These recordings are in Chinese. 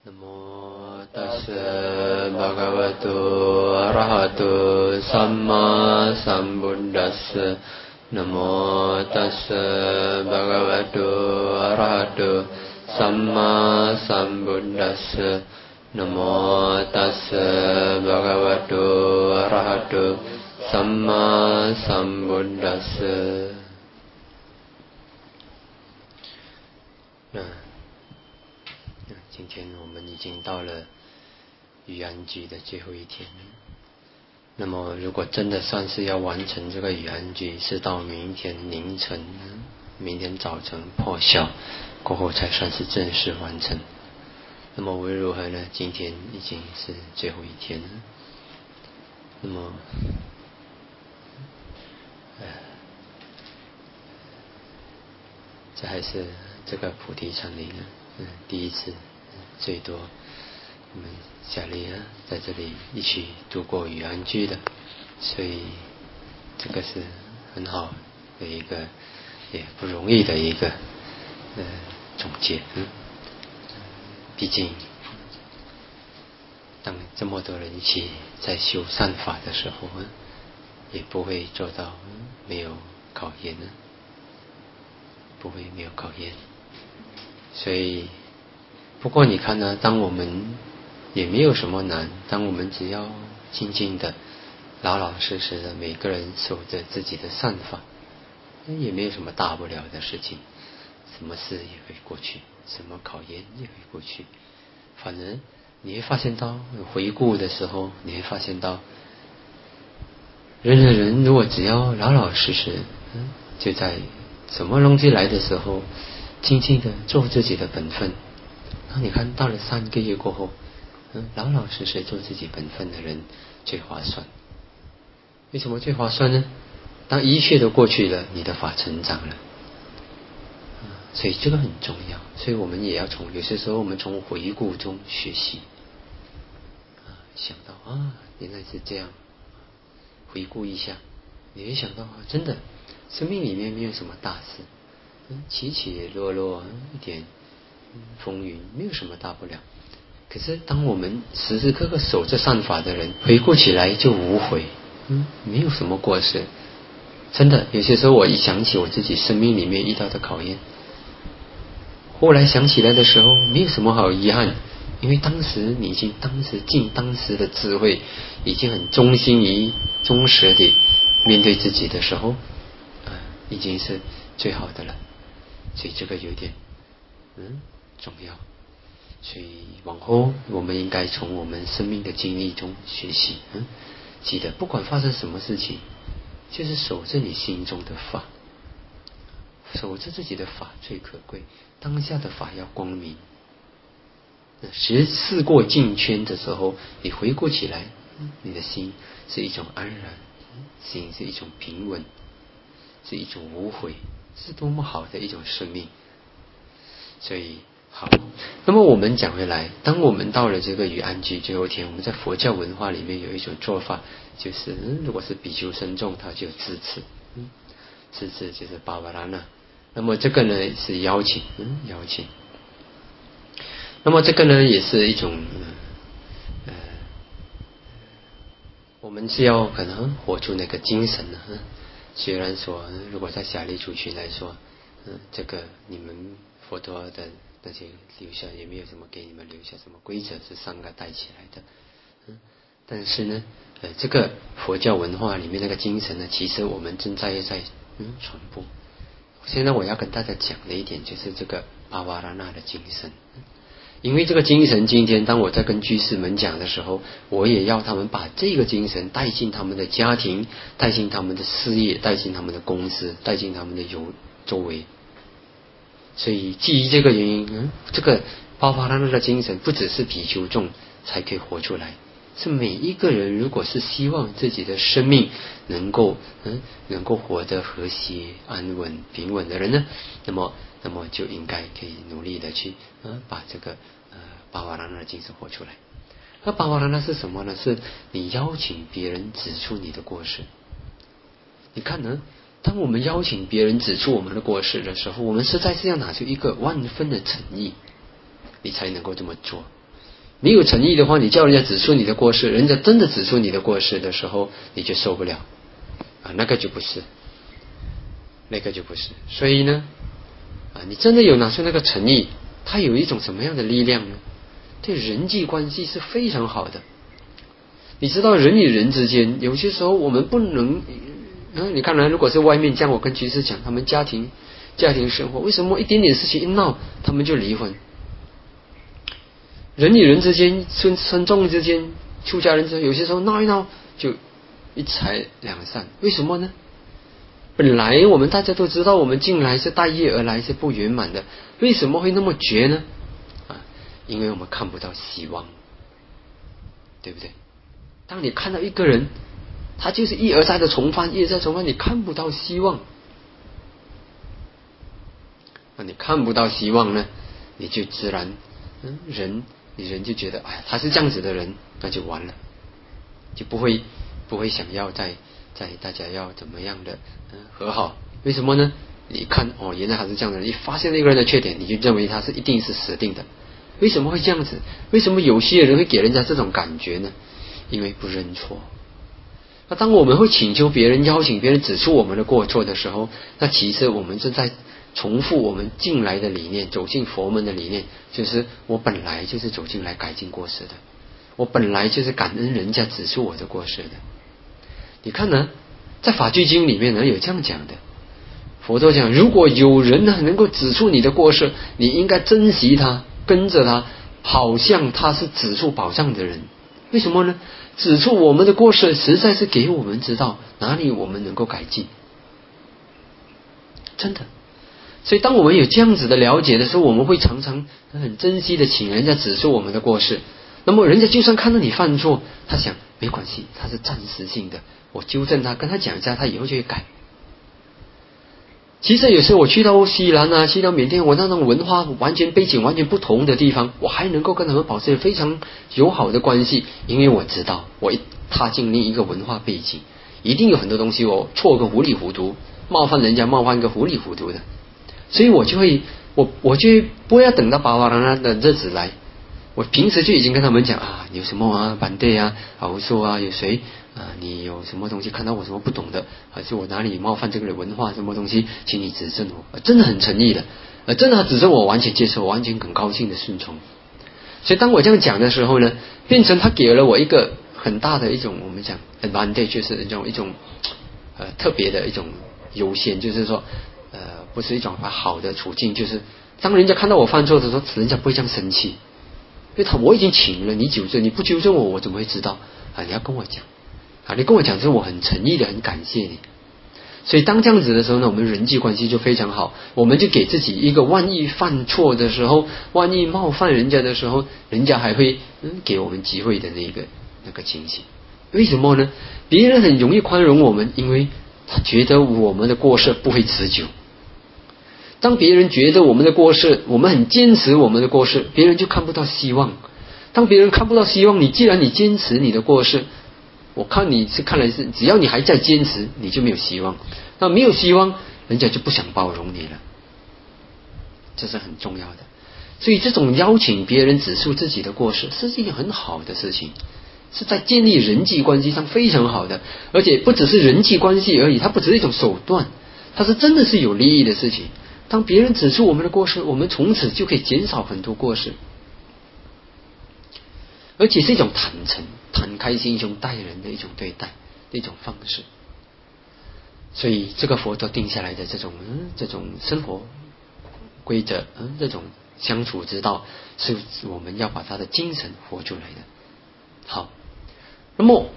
Namo tassa bhagavato arahato samma sambuddhassa. Namo tassa bhagavato arahato samma sambuddhassa. Namo tassa bhagavato arahato samma sambuddhassa. 今天我们已经到了雨安居的最后一天，那么如果真的算是要完成这个雨安居，是到明天凌晨、明天早晨破晓过后才算是正式完成。那么无论如何呢，今天已经是最后一天了。那么这还是这个菩提禅林第一次，最多我们小丽在这里一起度过雨安居的，所以这个是很好的一个，也不容易的一个总结。毕竟当这么多人一起在修善法的时候也不会做到没有考验不会没有考验。所以不过你看呢，当我们也没有什么难，当我们只要静静的老老实实的每个人守着自己的善法，也没有什么大不了的事情，什么事也会过去，什么考验也会过去。反而你会发现到回顾的时候，你会发现到人如果只要老老实实就在什么东西来的时候静静的做自己的本分。那你看到了3个月过后老老实实做自己本分的人最划算。为什么最划算呢？当一切都过去了，你的法成长了，所以这个很重要。所以我们也要有些时候我们从回顾中学习想到原来是这样，回顾一下你会想到真的生命里面没有什么大事，起起落落一点风云，没有什么大不了。可是当我们时时刻刻守着善法的人，回顾起来就无悔，没有什么过失。真的有些时候我一想起我自己生命里面遇到的考验，后来想起来的时候没有什么好遗憾，因为当时你已经尽当时的智慧，已经很忠实的面对自己的时候已经是最好的了。所以这个有点重要。所以往后我们应该从我们生命的经历中学习，记得不管发生什么事情，就是守着你心中的法，守着自己的法最可贵。当下的法要光明，事过境迁的时候，你回顾起来，你的心是一种安然，心是一种平稳，是一种无悔，是多么好的一种生命。所以好，那么我们讲回来，当我们到了这个雨安居最后一天，我们在佛教文化里面有一种做法，就是如果是比丘僧众，他就支持，支持就是巴瓦拉那。那么这个呢是邀请，那么这个呢也是一种我们是要可能活出那个精神的。虽然说如果在霞利族群来说这个你们佛陀的那些留下也没有什么给你们留下什么规则是上个带起来的，但是呢这个佛教文化里面那个精神呢，其实我们正在传播。现在我要跟大家讲的一点就是这个巴瓦拉那的精神。因为这个精神，今天当我在跟居士们讲的时候，我也要他们把这个精神带进他们的家庭，带进他们的事业，带进他们的公司，带进他们的周围。所以基于这个原因这个巴瓦拉那的精神不只是比丘众才可以活出来，是每一个人如果是希望自己的生命能够活得和谐安稳平稳的人呢，那么就应该可以努力的去把这个巴瓦拉那的精神活出来。那巴瓦拉那是什么呢？是你邀请别人指出你的过失。你看呢，当我们邀请别人指出我们的过失的时候，我们实在是要拿出一个万分的诚意，你才能够这么做。 你有诚意的话，你叫人家指出你的过失，人家真的指出你的过失的时候，你就受不了那个就不是，那个就不是。所以呢你真的有拿出那个诚意，它有一种什么样的力量呢？对人际关系是非常好的。你知道人与人之间有些时候我们不能你看来如果是外面像我跟居士讲他们家庭生活，为什么一点点事情一闹他们就离婚？人与人之间村众之间出家人之间有些时候闹一闹就一拆两散，为什么呢？本来我们大家都知道我们进来是带业而来，是不圆满的，为什么会那么绝呢？因为我们看不到希望，对不对？当你看到一个人他就是一而再的重犯，一而再重犯，你看不到希望，那你看不到希望呢，你就自然人就觉得他是这样子的人，那就完了，就不会想要在大家要怎么样的和好。为什么呢？你看原来他是这样的人，你发现那个人的缺点，你就认为他是一定是死定的。为什么会这样子？为什么有些人会给人家这种感觉呢？因为不认错。那当我们会请求别人，邀请别人指出我们的过错的时候，那其实我们正在重复我们进来的理念，走进佛门的理念，就是我本来就是走进来改进过失的，我本来就是感恩人家指出我的过失的。你看呢，在法句经里面呢有这样讲的，佛陀讲，如果有人呢能够指出你的过失，你应该珍惜他，跟着他，好像他是指出宝藏的人。为什么呢？指出我们的过失，实在是给我们知道哪里我们能够改进，真的。所以当我们有这样子的了解的时候，我们会常常很珍惜的请人家指出我们的过失。那么人家就算看到你犯错，他想没关系，他是暂时性的，我纠正他，跟他讲一下，他以后就会改。其实有时候我去到西兰去到缅甸，我那种文化完全背景完全不同的地方，我还能够跟他们保持非常友好的关系，因为我知道我一踏进另一个文化背景，一定有很多东西我错个糊里糊涂，冒犯人家冒犯个糊里糊涂的，所以我就会不要等到巴巴拉的日子来，我平时就已经跟他们讲有什么反对我说有谁你有什么东西看到我什么不懂的，还是我哪里冒犯这个人文化什么东西，请你指正我，真的很诚意的，真的他指正我完全接受，完全很高兴的顺从。所以当我这样讲的时候呢，变成他给了我一个很大的一种我们讲 advantage， 就是一种特别的一种优先，就是说不是一种好的处境，就是当人家看到我犯错的时候，人家不会这样生气，因为我已经请了你纠正，你不纠正我怎么会知道你要跟我讲你跟我讲之后，我很诚意的很感谢你。所以当这样子的时候呢，我们人际关系就非常好，我们就给自己一个万一犯错的时候，万一冒犯人家的时候，人家还会给我们机会的那个情形。为什么呢？别人很容易宽容我们，因为他觉得我们的过失不会持久。当别人觉得我们的过失，我们很坚持我们的过失，别人就看不到希望。当别人看不到希望，既然你坚持你的过失，我看来是只要你还在坚持，你就没有希望。那没有希望，人家就不想包容你了，这是很重要的。所以这种邀请别人指出自己的过失，是一件很好的事情，是在建立人际关系上非常好的，而且不只是人际关系而已，它不只是一种手段，它是真的是有利益的事情。当别人指出我们的过失，我们从此就可以减少很多过失，而且是一种坦诚、坦开心胸待人的一种对待的一种方式。所以这个佛陀定下来的这种生活规则，这种相处之道，是我们要把他的精神活出来的。好，那么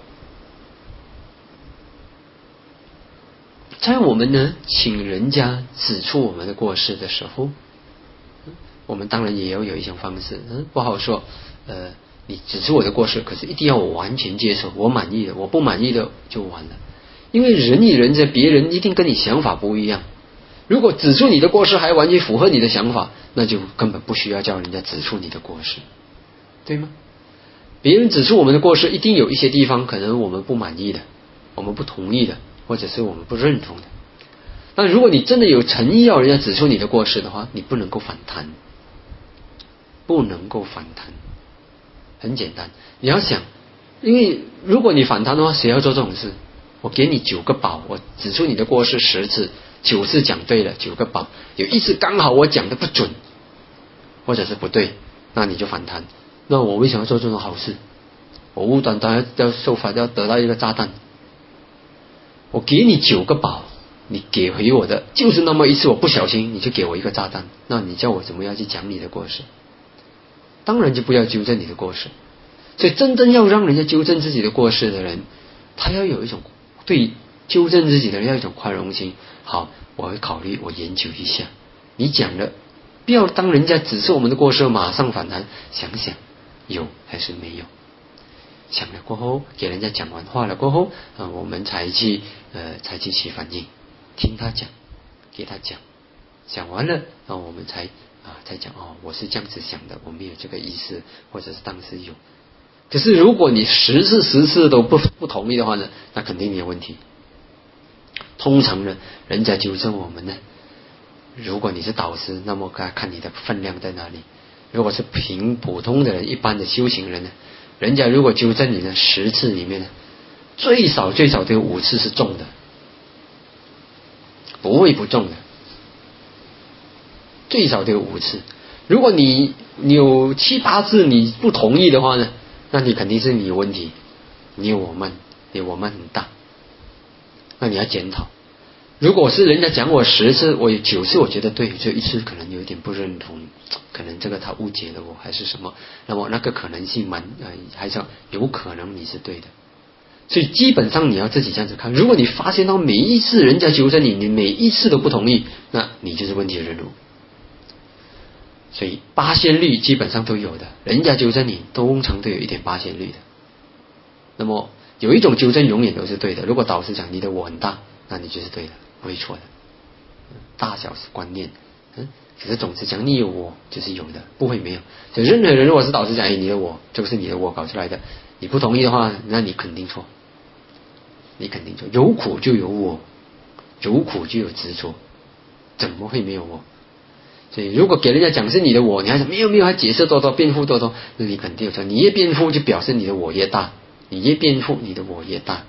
在我们呢请人家指出我们的过失的时候，我们当然也要有一种方式，不好说你指出我的过失，可是一定要我完全接受，我满意的，我不满意的就完了。因为人与人别人一定跟你想法不一样，如果指出你的过失还完全符合你的想法，那就根本不需要叫人家指出你的过失，对吗？别人指出我们的过失，一定有一些地方可能我们不满意的，我们不同意的，或者是我们不认同的。那如果你真的有诚意要人家指出你的过失的话，你不能够反弹，不能够反弹。 很简单，你要想，因为如果你反弹的话，谁要做这种事？我给你9个宝，我指出你的过失10次，9次讲对了，9个宝，有1次刚好我讲的不准，或者是不对，那你就反弹。那我为什么要做这种好事？我无端端要受罚，要得到一个炸弹。我给你9个宝，你给回我的就是那么1次，我不小心你就给我一个炸弹，那你叫我怎么样去讲你的过失？当然就不要纠正你的过失。所以真正要让人家纠正自己的过失的人，他要有一种对纠正自己的人要有一种宽容心。好，我会考虑，我研究一下。你讲了，不要当人家指示我们的过失马上反弹，想想有还是没有。想了过后，给人家讲完话了过后，我们才去起反应，听他讲，给他讲，讲完了，我们才讲我是这样子想的，我没有这个意思，或者是当时有。可是如果你10次都不同意的话呢，那肯定没有问题。通常呢，人家纠正我们呢，如果你是导师，那么看你的分量在哪里。如果是普通的人，一般的修行人呢，人家如果纠正你呢，10次里面呢，最少都有5次是中的，不会不中的，最少都有5次。如果你有7、8次你不同意的话呢，那你肯定是你有问题，你有我慢很大，那你要检讨。如果是人家讲我10次，我有9次我觉得对，就1次可能有点不认同，可能这个他误解了我还是什么，那么那个可能性还是有可能你是对的。所以基本上你要自己这样子看，如果你发现到每一次人家纠正你，你每一次都不同意，那你就是问题的人物。所以发现率基本上都有的，人家纠正你通常都有一点发现率的。那么有一种纠正永远都是对的，如果导师讲你的我很大，那你就是对的，不会错的。大小是观念，可是总是讲你有我就是有的，不会没有。所以任何人如果是导师讲你的我，这个是你的我搞出来的，你不同意的话，那你肯定错，你肯定错。有苦就有我，有苦就有执着，怎么会没有我？所以如果给人家讲是你的我，你还说没有还解释多多辩护多多，那你肯定有错。你越辩护就表示你的我越大，你越辩护你的我越大。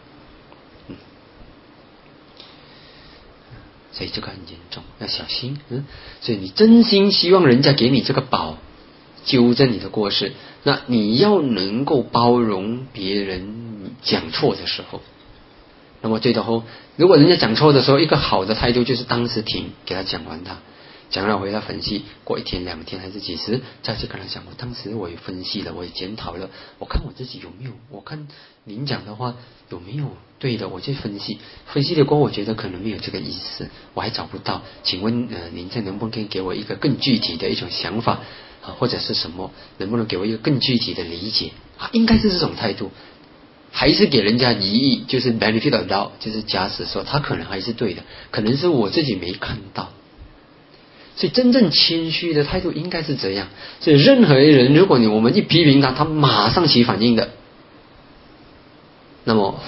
所以这个很严重，要小心。所以你真心希望人家给你这个宝，纠正你的过失，那你要能够包容别人讲错的时候。那么最后，如果人家讲错的时候，一个好的态度就是当时停，给他讲完他。讲了回来分析，过1天2天还是几时，再去跟他讲，我当时我也分析了，我也检讨了，我看我自己有没有，我看您讲的话有没有对的，我去分析了过后，我觉得可能没有这个意思，我还找不到，请问您这能不能给我一个更具体的一种想法或者是什么，能不能给我一个更具体的理解应该是这种态度。还是给人家疑义，就是 benefit of doubt， 就是假使说他可能还是对的，可能是我自己没看到。所以真正谦虚的态度应该是这样。所以任何人，如果我们一批评他，他马上起反应的，那么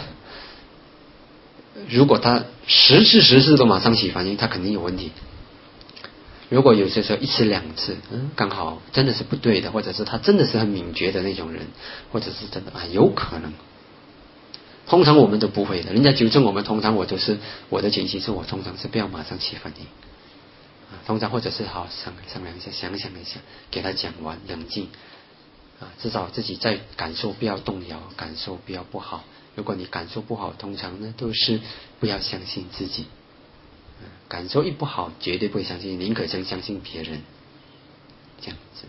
如果他10次都马上起反应，他肯定有问题。如果有些时候1次2次，刚好真的是不对的，或者是他真的是很敏觉的那种人，或者是真的有可能。通常我们都不会的，人家纠正我们，通常我的警惕是我通常是不要马上起反应。通常或者是好商量一下，想想一下，给他讲完，冷静至少自己在感受不要动摇，感受不要不好。如果你感受不好，通常呢都是不要相信自己。感受一不好，绝对不会相信，宁可相信别人，这样子。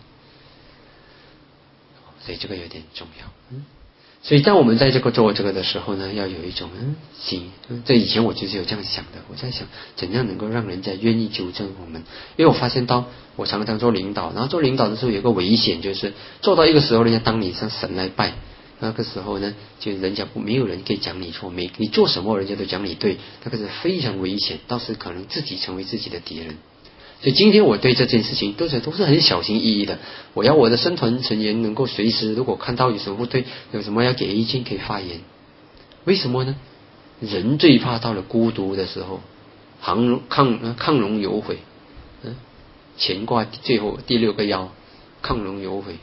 所以这个有点重要。所以当我们在做这个的时候呢，要有一种心。这以前我就是有这样想的，我在想怎样能够让人家愿意纠正我们。因为我发现到我常常做领导，然后做领导的时候有一个危险，就是做到一个时候，人家当你像神来拜，那个时候呢，就人家没有人可以讲你错，你做什么人家都讲你对，那个是非常危险，到时可能自己成为自己的敌人。所以今天我对这件事情都是很小心翼翼的。我要我的僧团成员能够随时，如果看到有什么不对，有什么要给意见，可以发言。为什么呢？人最怕到了孤独的时候，亢龙有悔。乾卦最后第6个爻，亢龙有悔，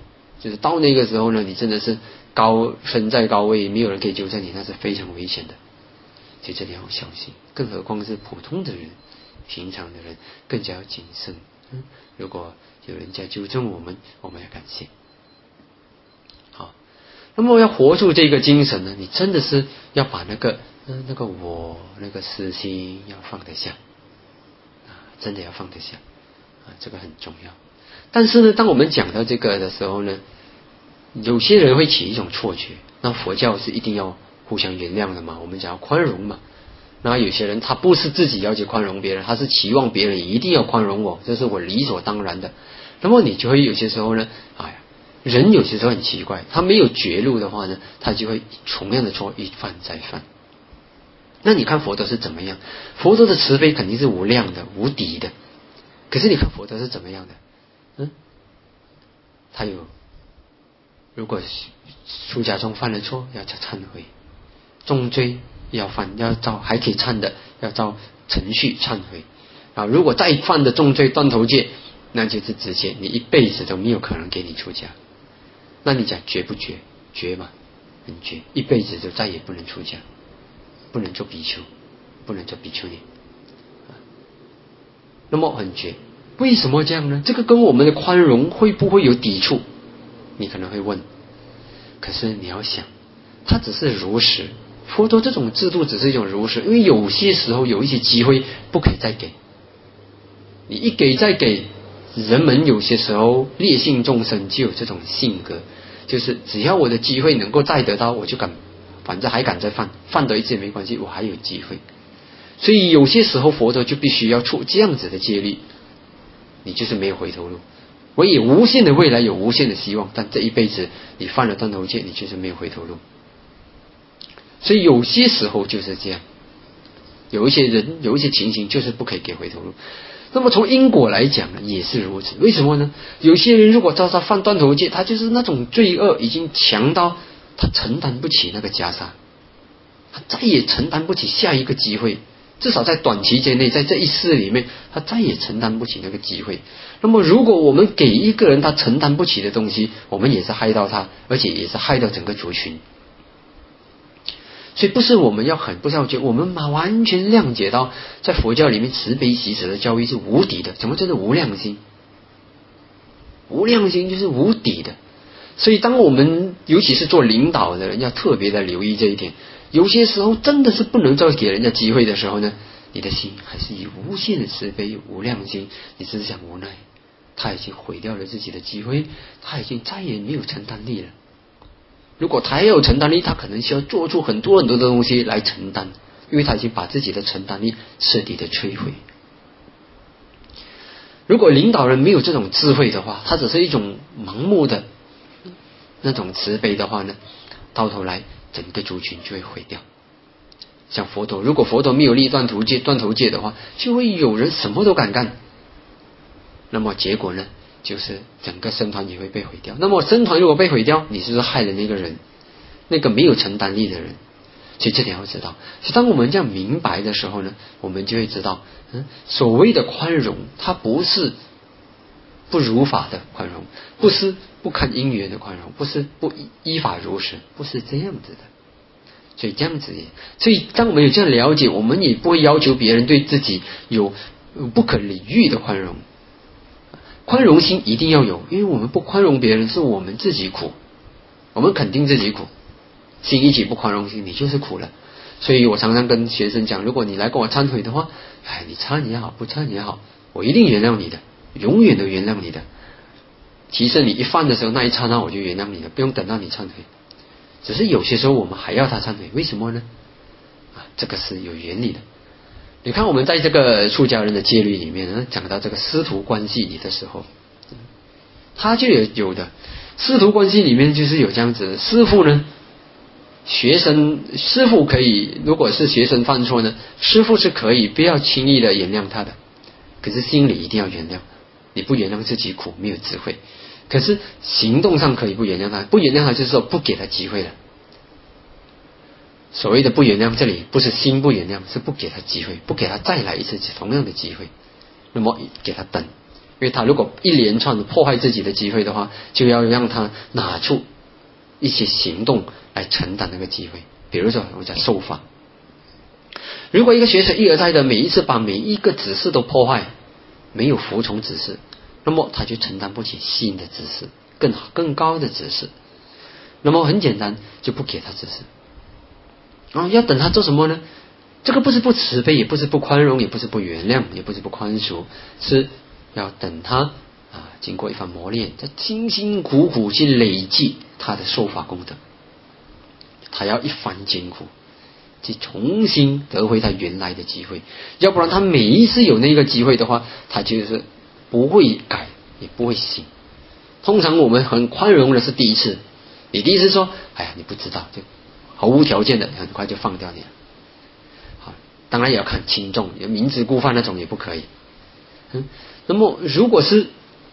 就是到那个时候呢，你真的是身在高位，没有人可以纠正你，那是非常危险的。所以这里要小心，更何况是普通的人、平常的人，更加要谨慎。如果有人家纠正我们，我们要感谢。好，那么要活出这个精神呢，你真的是要把那个我那个私心要放得下真的要放得下这个很重要。但是呢，当我们讲到这个的时候呢，有些人会起一种错觉，那佛教是一定要互相原谅的嘛，我们讲要宽容嘛。那有些人他不是自己要去宽容别人，他是期望别人一定要宽容我，这是我理所当然的。那么你就会有些时候呢，人有些时候很奇怪，他没有觉悟的话呢，他就会同样的错一犯再犯。那你看佛陀是怎么样？佛陀的慈悲肯定是无量的、无敌的。可是你看佛陀是怎么样的？他如果出家中犯了错，要叫忏悔；重罪要照还可以忏的，要照程序忏悔。如果再犯的重罪断头戒，那就是直接你一辈子都没有可能给你出家。那你讲绝不绝？绝嘛，很绝，一辈子就再也不能出家，不能做比丘，不能做比丘尼。那么很绝，为什么这样呢？这个跟我们的宽容会不会有抵触？你可能会问。可是你要想，它只是如实，佛陀这种制度只是一种如实，因为有些时候有一些机会不可以再给，你一给再给，人们有些时候劣性众生就有这种性格，就是只要我的机会能够再得到，我就敢，反正还敢再犯得一次也没关系，我还有机会。所以有些时候佛陀就必须要出这样子的戒律，你就是没有回头路。我以无限的未来有无限的希望，但这一辈子你犯了断头戒，你就是没有回头路。所以有些时候就是这样，有一些人有一些情形就是不可以给回头路。那么从因果来讲呢，也是如此。为什么呢？有些人如果照他犯断头戒，他就是那种罪恶已经强到他承担不起那个袈裟，他再也承担不起下一个机会，至少在短期间内，在这一世里面，他再也承担不起那个机会。那么如果我们给一个人他承担不起的东西，我们也是害到他，而且也是害到整个族群。所以不是我们要不是要觉得我们完全谅解到，在佛教里面慈悲喜舍的教育是无敌的。什么叫做无量心？无量心就是无敌的。所以当我们尤其是做领导的人，要特别的留意这一点。有些时候真的是不能再给人家机会的时候呢，你的心还是以无限的慈悲无量心，你只是想无奈，他已经毁掉了自己的机会，他已经再也没有承担力了。如果他也有承担力，他可能需要做出很多的东西来承担，因为他已经把自己的承担力彻底的摧毁。如果领导人没有这种智慧的话，他只是一种盲目的那种慈悲的话呢，到头来整个族群就会毁掉。像佛陀，如果佛陀没有立断头戒的话，就会有人什么都敢干，那么结果呢，就是整个僧团也会被毁掉。那么僧团如果被毁掉，你是不是害了那个人，那个没有承担力的人？所以这点要知道。所以当我们这样明白的时候呢，我们就会知道，所谓的宽容，它不是不如法的宽容，不是不看因缘的宽容，不是不依法如实，不是这样子的。所以这样子，所以当我们有这样了解，我们也不会要求别人对自己有不可理喻的宽容。宽容心一定要有，因为我们不宽容别人，是我们自己苦，我们肯定自己苦。心一起不宽容心，你就是苦了。所以我常常跟学生讲，如果你来跟我忏悔的话，你忏也好，不忏也好，我一定原谅你的，永远都原谅你的。其实你一犯的时候，那一刹那我就原谅你了，不用等到你忏悔。只是有些时候我们还要他忏悔，为什么呢？这个是有原理的。你看我们在这个出家人的戒律里面呢，讲到这个师徒关系里的时候，他就有的师徒关系里面就是有这样子的。师父呢，师父可以，如果是学生犯错呢，师父是可以不要轻易的原谅他的，可是心里一定要原谅。你不原谅自己苦，没有智慧。可是行动上可以不原谅他，不原谅他就是说不给他机会了。所谓的不原谅，这里不是心不原谅，是不给他机会，不给他再来一次同样的机会。那么给他等， 因为他如果一连串的破坏自己的机会的话，就要让他拿出一些行动来承担那个机会。比如说我讲受罚，如果一个学生一而再的每一次把每一个指示都破坏，没有服从指示，那么他就承担不起新的指示，更高的指示。那么很简单，就不给他指示。要等他做什么呢？这个不是不慈悲，也不是不宽容，也不是不原谅，也不是不宽恕，是要等他经过一番磨练，他辛辛苦苦去累积他的受法功德，他要一番艰苦去重新得回他原来的机会，要不然他每一次有那个机会的话，他就是不会改也不会醒。通常我们很宽容的是第一次，你第一次说哎呀你不知道，就毫无条件的很快就放掉你了。好，当然也要看轻重，明知故犯那种也不可以。那么如果是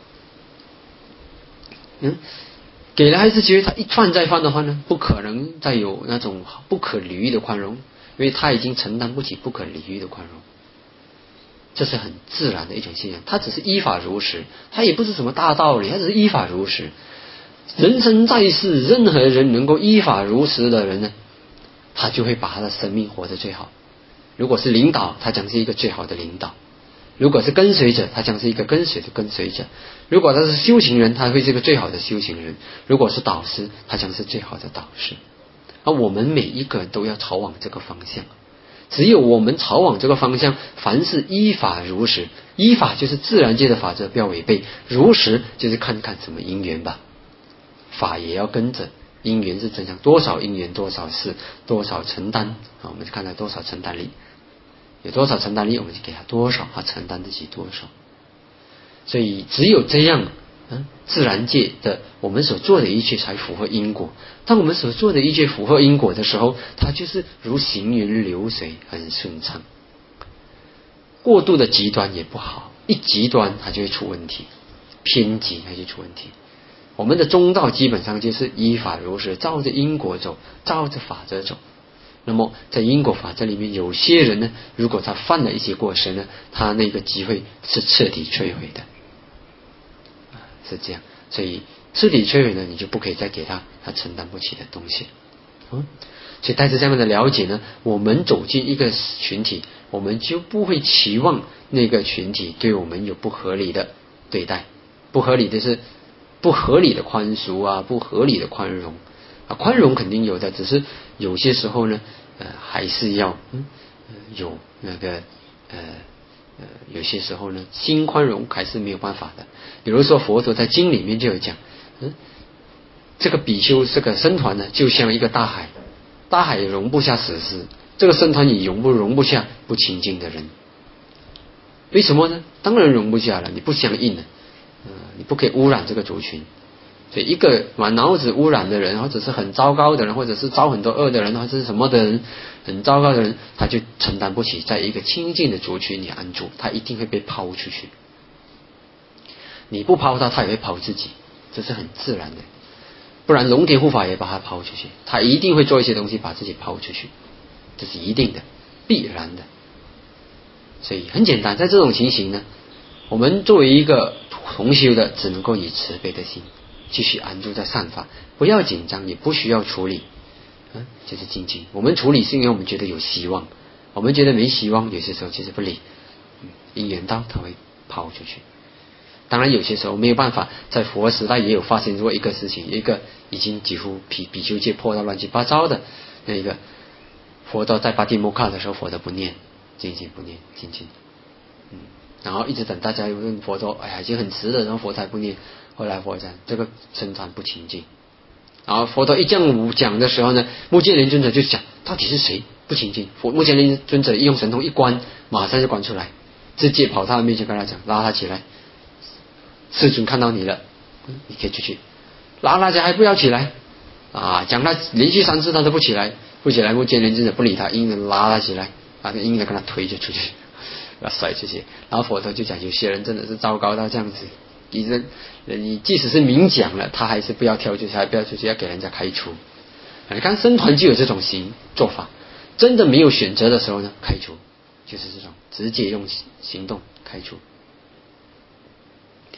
给了孩子机会，他一犯再犯的话呢，不可能再有那种不可理喻的宽容，因为他已经承担不起不可理喻的宽容。这是很自然的一种现象，他只是依法如实，他也不是什么大道理，他只是依法如实。人生在世，任何人能够依法如实的人呢，他就会把他的生命活得最好。如果是领导，他将是一个最好的领导；如果是跟随者，他将是一个跟随的跟随者；如果他是修行人，他会是一个最好的修行人；如果是导师，他将是最好的导师。而我们每一个人都要朝往这个方向，只有我们朝往这个方向，凡是依法如实，依法就是自然界的法则，不要违背；如实就是看看什么因缘吧，法也要跟着。因缘是真相，多少因缘多少事，多少承担我们就看到多少承担力，有多少承担力我们就给他多少，他承担得起多少。所以只有这样自然界的我们所做的一切才符合因果。当我们所做的一切符合因果的时候，它就是如行云流水，很顺畅。过度的极端也不好，一极端它就会出问题，偏激它就出问题。我们的中道基本上就是依法如实，照着因果走，照着法则走。那么在因果法则里面，有些人呢，如果他犯了一些过失呢，他那个机会是彻底摧毁的，是这样。所以彻底摧毁呢，你就不可以再给他承担不起的东西。所以带着这样的了解呢，我们走进一个群体，我们就不会期望那个群体对我们有不合理的对待，不合理的是不合理的宽恕不合理的宽容宽容肯定有的，只是有些时候呢还是要有那个有些时候呢心宽容还是没有办法的。比如说佛陀在经里面就有讲这个比丘这个僧团呢就像一个大海，大海也容不下死尸，这个僧团也容不下不清净的人。为什么呢？当然容不下了，你不相应了你不可以污染这个族群。所以一个满脑子污染的人，或者是很糟糕的人，或者是造很多恶的人，或者是什么的人，很糟糕的人，他就承担不起在一个清净的族群里安住，他一定会被抛出去。你不抛他，他也会抛自己，这是很自然的。不然龙天护法也把他抛出去，他一定会做一些东西把自己抛出去，这是一定的，必然的。所以很简单，在这种情形呢，我们作为一个同修的，只能够以慈悲的心继续安住在善法，不要紧张，也不需要处理就是静静。我们处理是因为我们觉得有希望，我们觉得没希望，有些时候其实不理因缘到他会抛出去。当然有些时候没有办法，在佛时代也有发生过一个事情，一个已经几乎比丘戒破到乱七八糟的那个佛陀在巴蒂摩卡的时候，佛陀不念，静静不念，静静然后一直等大家问佛陀，哎呀已经很迟了，然后佛才不念。后来佛讲这个僧团不清净，然后佛陀一这样讲的时候呢，目犍连尊者就讲到底是谁不清净。目犍连尊者一用神通一关，马上就关出来，直接跑他的面前跟他讲，拉他起来，世尊看到你了，你可以出去。拉他起来还不要起来讲他连续3次他都不起来，目犍连尊者不理他，硬的拉他起来，硬的跟他推就出去，把他甩出去。然后佛陀就讲有些人真的是糟糕到这样子，你即使是明讲了，他还是不要跳出去，还不要出去，要给人家开除。你看僧团就有这种做法，真的没有选择的时候呢，开除就是这种直接用行动开除。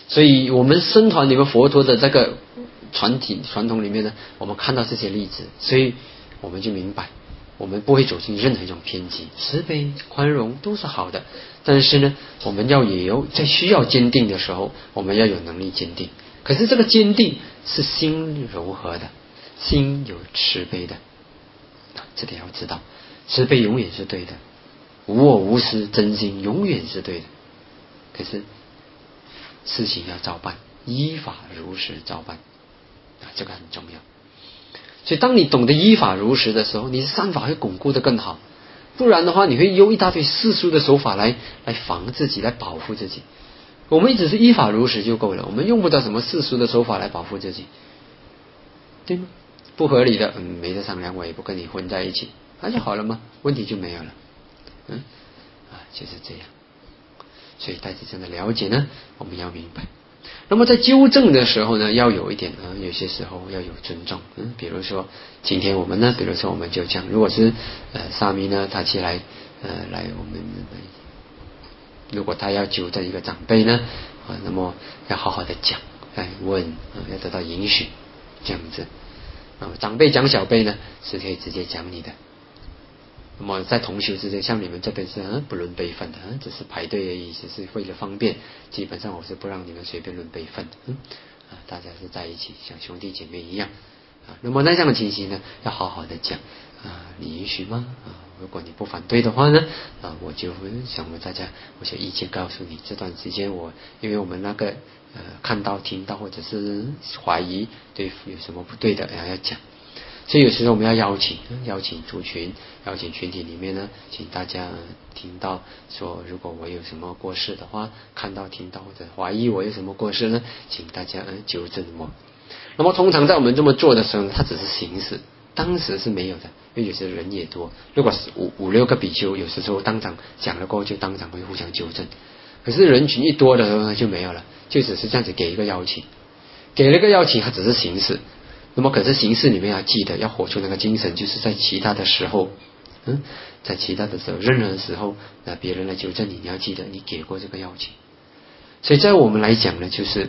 所以我们僧团里面佛陀的这个传统里面呢，我们看到这些例子，所以我们就明白，我们不会走进任何一种偏激，慈悲宽容都是好的。但是呢，我们也有在需要坚定的时候，我们要有能力坚定。可是这个坚定是心柔和的，心有慈悲的，这点要知道，慈悲永远是对的，无我无私，真心永远是对的。可是事情要照办，依法如实照办，这个很重要。所以当你懂得依法如实的时候，你的善法会巩固得更好。不然的话，你会用一大堆世俗的手法来防自己，来保护自己。我们只是依法如实就够了，我们用不到什么世俗的手法来保护自己，对吗？不合理的，没得商量，我也不跟你混在一起，那就好了吗？问题就没有了。就是这样。所以带着这样的了解呢，我们要明白。那么在纠正的时候呢，要有一点有些时候要有尊重。比如说今天我们呢，比如说我们就讲，如果是沙弥呢，他起来来我们如果他要纠正一个长辈呢，那么要好好的讲，来问要得到允许，这样子。长辈讲小辈呢，是可以直接讲你的。那么在同修之间，像你们这边是不论辈分的，只是排队而已，只是为了方便，基本上我是不让你们随便论辈分的。大家是在一起，像兄弟姐妹一样。那么那样的情形呢，要好好的讲。你允许吗？如果你不反对的话呢，我就想问大家，我就意见告诉你，这段时间因为我们那个看到听到或者是怀疑对有什么不对的，要讲。所以有时候我们要邀请族群，邀请群体里面呢，请大家听到说，如果我有什么过失的话，看到听到或者怀疑我有什么过失呢，请大家纠正我。那么通常在我们这么做的时候，它只是形式，当时是没有的，因为有些人也多。如果是五六个比丘，有时候当场讲了过后，就当场会互相纠正。可是人群一多的时候呢，就没有了，就只是这样子给一个邀请，给了一个邀请，它只是形式。那么可是形式里面要记得，要活出那个精神，就是在其他的时候，在其他的时候，任何时候，别人来纠正你，你要记得你给过这个邀请。所以在我们来讲呢，就是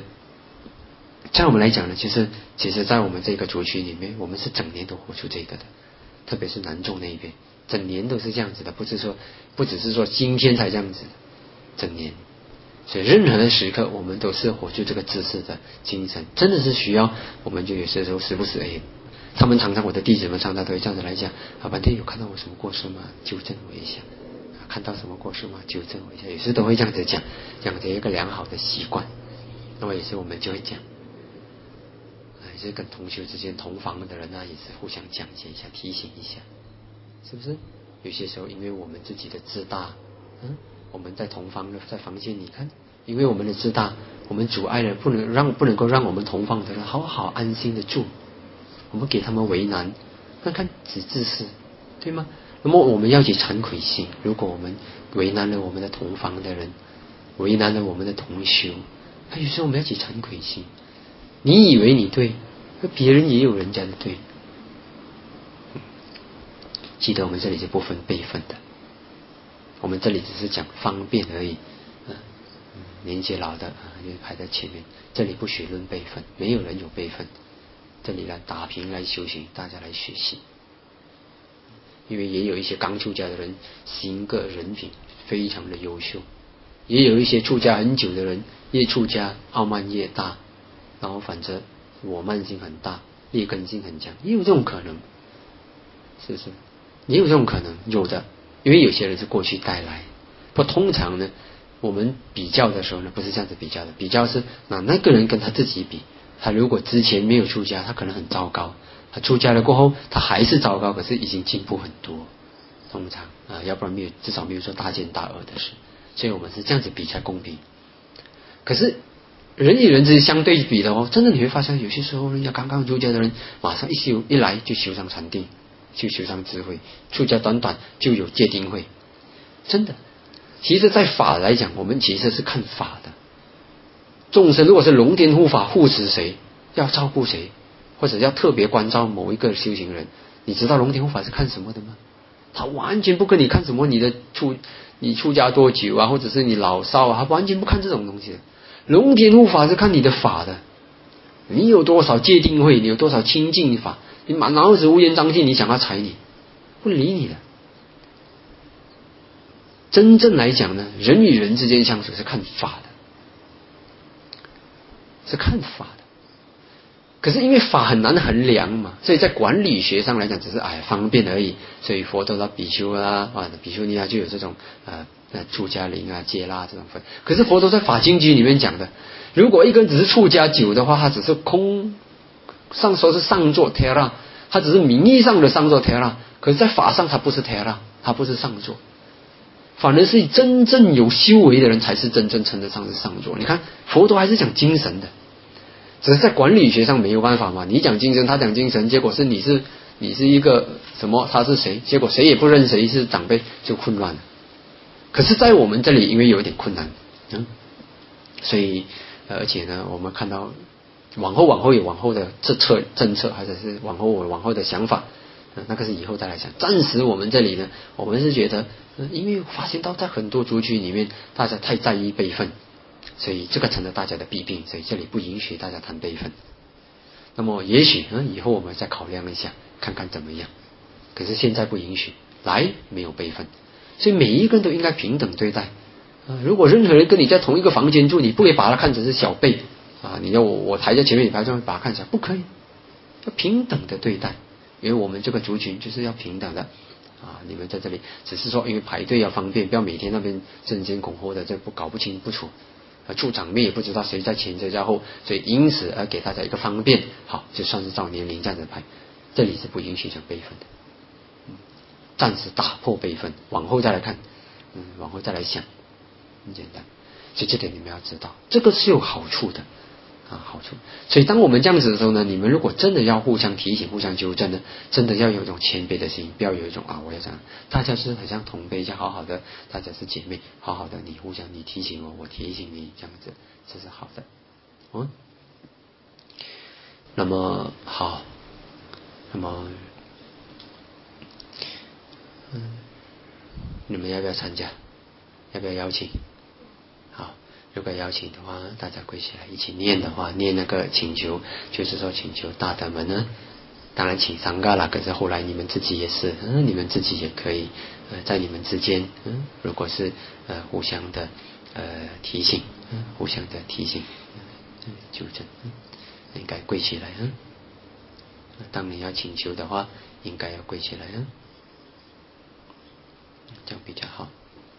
其实在我们这个族群里面，我们是整年都活出这个的，特别是南众那一边，整年都是这样子的，不只是说今天才这样子，整年。所以任何的时刻，我们都是活出这个知识的精神，真的是需要。我们就有些时候时不时他们常常我的弟子们常常都会这样子来讲，半天有看到我什么过失吗？纠正我一下。看到什么过失吗？纠正我一下。有时都会这样子讲着一个良好的习惯。那么有时我们就会讲，也是跟同修之间同房的人也是互相讲解一下，提醒一下，是不是？有些时候因为我们自己的自大，我们在同房的在房间里看，因为我们的自大，我们阻碍了不能够让我们同房的人好好安心的住，我们给他们为难，看只自私，对吗？那么我们要起惭愧心，如果我们为难了我们的同房的人，为难了我们的同修，有时候我们要起惭愧心。你以为你对，别人也有人家的对。记得我们这里是不分辈分的，我们这里只是讲方便而已。年纪老的就排在前面，这里不许论辈分，没有人有辈分，这里来打拼来修行，大家来学习。因为也有一些刚出家的人性格人品非常的优秀，也有一些出家很久的人越出家傲慢越大，然后反正我慢性很大，劣根性很强，也有这种可能，是不是？也有这种可能，有的。因为有些人是过去带来，不通常呢，我们比较的时候呢，不是这样子比较的，比较是拿那个人跟他自己比，他如果之前没有出家，他可能很糟糕，他出家了过后，他还是糟糕，可是已经进步很多，通常要不然至少没有说大奸大恶的事，所以我们是这样子比才公平。可是人与人之间相对比的真的你会发现，有些时候人家刚刚出家的人，马上一来就修上禅定，就修上智慧，出家短就有戒定慧，真的。其实在法来讲，我们其实是看法的。众生如果是龙天护法护持谁，要照顾谁，或者要特别关照某一个修行人，你知道龙天护法是看什么的吗？他完全不跟你看什么你出家多久或者是你老少他完全不看这种东西的。 龙天护法是看你的法的，你有多少戒定慧，你有多少清净法，你满脑子乌烟瘴气，你想要踩你，不理你的。真正来讲呢，人与人之间相处是看法的，是看法的。可是因为法很难衡量嘛，所以在管理学上来讲，只是方便而已。所以佛陀的比丘啦比丘尼啊，就有这种出家林啊、戒啦这种分。可是佛陀在法经集里面讲的，如果一个人只是出家久的话，他只是空上说是上座 Tera， 他只是名义上的上座 Tera， 可是在法上他不是 Tera， 他不是上座。反而是真正有修为的人才是真正称得上是上座。你看佛陀还是讲精神的，只是在管理学上没有办法嘛。你讲精神，他讲精神，结果是你是一个什么，他是谁，结果谁也不认谁是长辈，就混乱了。可是在我们这里因为有一点困难所以而且呢，我们看到往后有往后的政策，或者是往后的想法，那个是以后再来讲。暂时我们这里呢，我们是觉得因为发现到在很多族群里面大家太在意辈分，所以这个成了大家的弊病，所以这里不允许大家谈辈分。那么也许以后我们再考量一下，看看怎么样。可是现在不允许，来没有辈分，所以每一个人都应该平等对待如果任何人跟你在同一个房间住，你不可以把他看成是小辈你要我排在前面，你排在把他看小，不可以，要平等的对待。因为我们这个族群就是要平等的你们在这里只是说因为排队要方便，不要每天那边争先恐后的，这搞不清不楚处长辈也不知道谁在前谁在后，所以因此而给大家一个方便，好就算是照年龄这样子排。这里是不允许讲辈分的暂时打破辈分，往后再来看往后再来想，很简单。所以这点你们要知道，这个是有好处的好处。所以当我们这样子的时候呢，你们如果真的要互相提醒、互相纠正呢，真的要有一种谦卑的心，不要有一种我要讲，大家是很像同辈一样，好好的，大家是姐妹，好好的，你互相你提醒我，我提醒你，这样子这是好的那么好，那么你们要不要参加？要不要邀请？好，如果邀请的话，大家跪起来一起念的话，念那个请求，就是说请求大德们呢，当然请桑嘎啦，可是后来你们自己也是你们自己也可以在你们之间如果是互相的提醒互相的提醒纠正应该跪起来当你要请求的话，应该要跪起来这样比较好。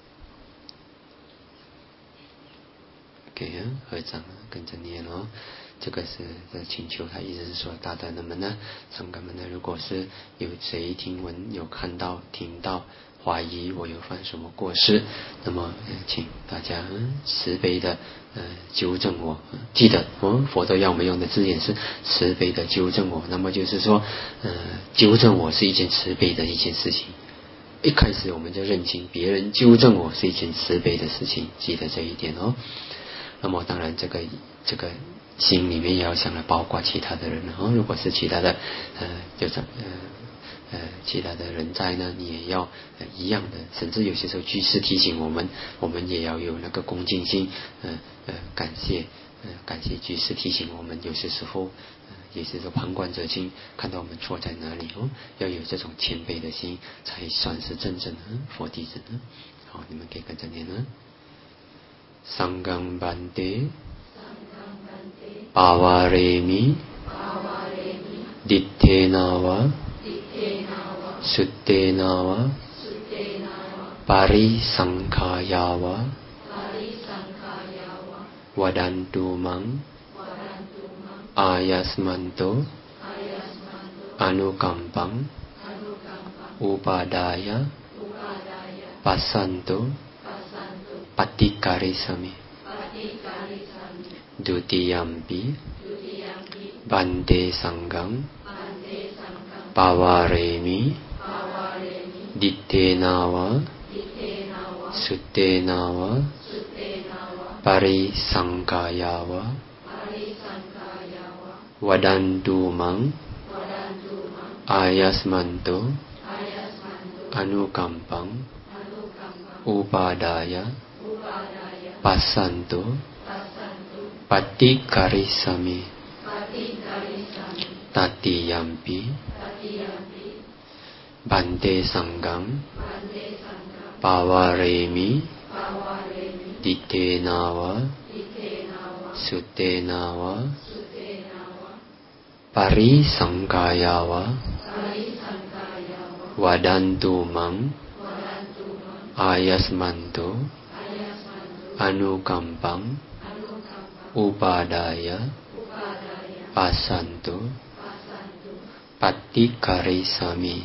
给合掌跟着念这个是请求，他意思是说大德们呢，僧伽们呢，如果是有谁听闻有看到听到怀疑我有犯什么过失，那么请大家慈悲的纠正我。记得佛陀要我们用的字眼是慈悲的纠正我，那么就是说纠正我是一件慈悲的一件事情。一开始我们就认清别人纠正我是一件慈悲的事情，记得这一点那么当然这个心里面也要想来包括其他的人如果是其他的其他的人在呢，你也要一样的，甚至有些时候居士提醒我们，我们也要有那个恭敬心感谢居士提醒我们，有些时候也是说旁观者清，看到我们错在哪里要有这种谦卑的心，才算是真正的佛弟子好，你们可以跟着念Sangham Bante Pavaremi Dittenava Suttenava Parisankhayava Vadantu Mang Ayasmanto Anukampang Upadaya Passanto Patikarisami Dutiyampi Bante Sangham Pavaremi Dittenava Suttenava Parisankhayava Vadantu Mang Ayasmanto Anukampang Upadaya Passanto Patikarisami Tatiyampi Bante Sangham Pavaremi Ditenava Sutenava Parisangkayava Vadantu Mang Ayasmanto Anukampang Upadaya Pasanto Patikarisami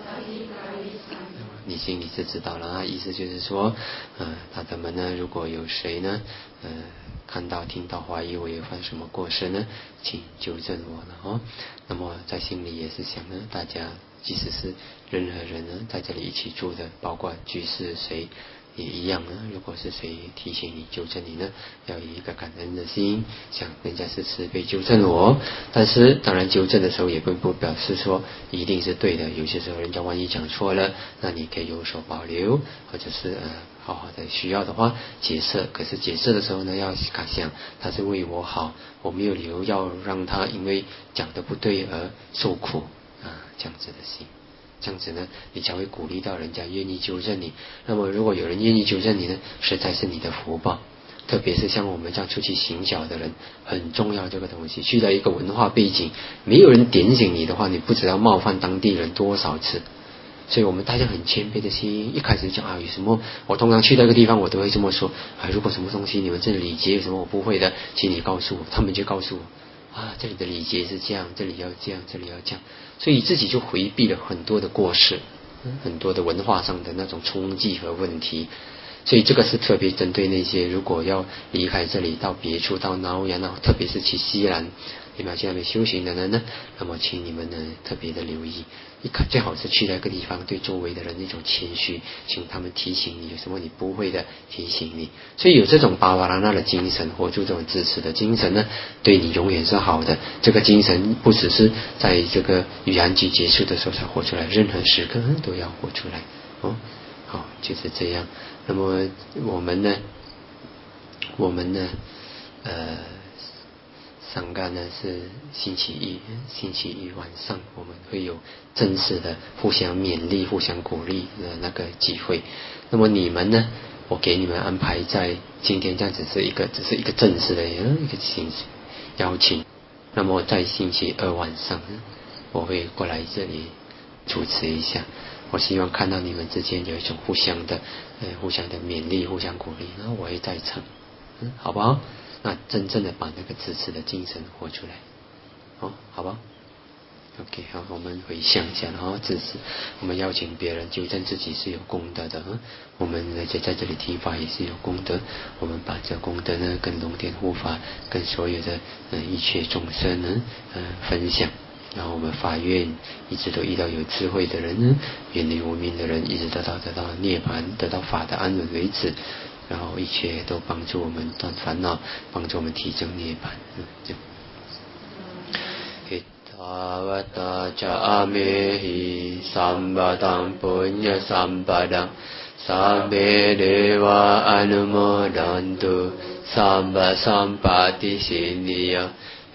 你心里是知道了啊，意思就是说，大德们呢，如果有谁呢，看到听到怀疑我有犯什么过失呢，请纠正我了哦。那么在心里也是想呢，大家即使是任何人呢，在这里一起住的，包括居士谁也一样呢。如果是谁提醒你、纠正你呢，要以一个感恩的心，想人家是慈悲纠正我。但是当然纠正的时候也不表示说一定是对的，有些时候人家万一讲错了，那你可以有所保留，或者是好好的需要的话解释。可是解释的时候呢，要想他是为我好，我没有理由要让他因为讲的不对而受苦这样子的心。这样子呢，你才会鼓励到人家愿意纠正你。那么如果有人愿意纠正你呢，实在是你的福报。特别是像我们这样出去行脚的人，很重要这个东西。去到一个文化背景，没有人点醒你的话，你不知道冒犯当地人多少次。所以我们大家很谦卑的心，一开始讲有什么，我通常去那个地方我都会这么说如果什么东西你们这礼节有什么我不会的，请你告诉我。他们就告诉我这里的礼节是这样，这里要这样，这里要这样，所以自己就回避了很多的过失，很多的文化上的那种冲击和问题。所以这个是特别针对那些如果要离开这里到别处，到挠牙特别是去西兰你们要去那边修行的人呢，那么请你们呢特别的留意，最好是去那个地方对周围的人那种谦虚，请他们提醒你有什么你不会的提醒你。所以有这种巴瓦拉纳的精神，活出这种支持的精神呢，对你永远是好的。这个精神不只是在这个雨安居结束的时候才活出来，任何时刻都要活出来好，就是这样。那么我们呢上干呢是星期一晚上我们会有正式的互相勉励、互相鼓励的那个机会。那么你们呢，我给你们安排在今天这样只是一个正式的一个邀请。那么在星期二晚上我会过来这里主持一下。我希望看到你们之间有一种互相的勉励、互相鼓励，然后我会在场，好不好？那真正的把那个支持的精神活出来，好不好 ？OK， 好，我们回想一下，支持，我们邀请别人纠正自己是有功德的我们在这里听法也是有功德，我们把这功德呢跟龙天护法、跟所有的一切众生呢分享。然后我们发愿一直都遇到有智慧的人呢，远离无明的人，一直得到涅槃，得到法的安稳为止。然后一切都帮助我们断烦恼，帮助我们提升涅槃。Ittavata ca amehi sambadang punya sambadang sabbe deva anumodantu sabba sampati sindiya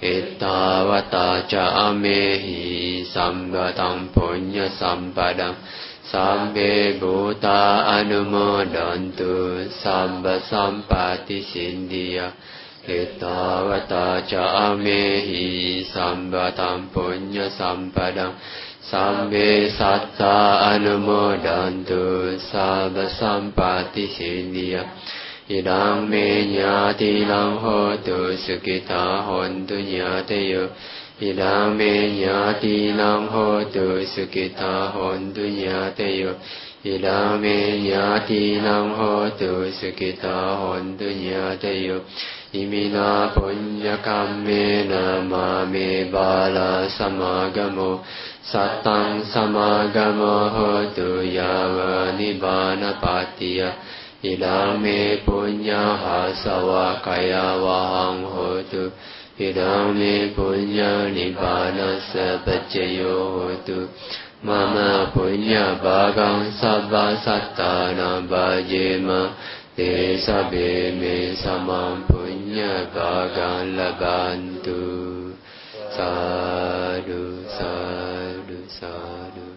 Ittavata ca amehi sambadang punya sambadang sabbe bhuta anumodantu sabba sampati sindiya Ittavata ca amehi sambadang punya sampadang sabbe satta anumodantu sabba sampati sindiya Idang me nyati lang hotu sukita hontu nyateyo Idang me nyati lang hotu sukita hontu nyateyo Idang me nyati lang hotu sukita hontu nyateyo Imina punya kammena mame bala samagamo Satang samagamo hotu yawa nibbana patiya Idang me punya hasawa kaya wahang hotu Idang me punya nibbana sapacayo hotu Mama punya bagang sabba sattana bhajema te sabbe me samam punya bhagan labantu. Sadhu, sadhu, sadhu.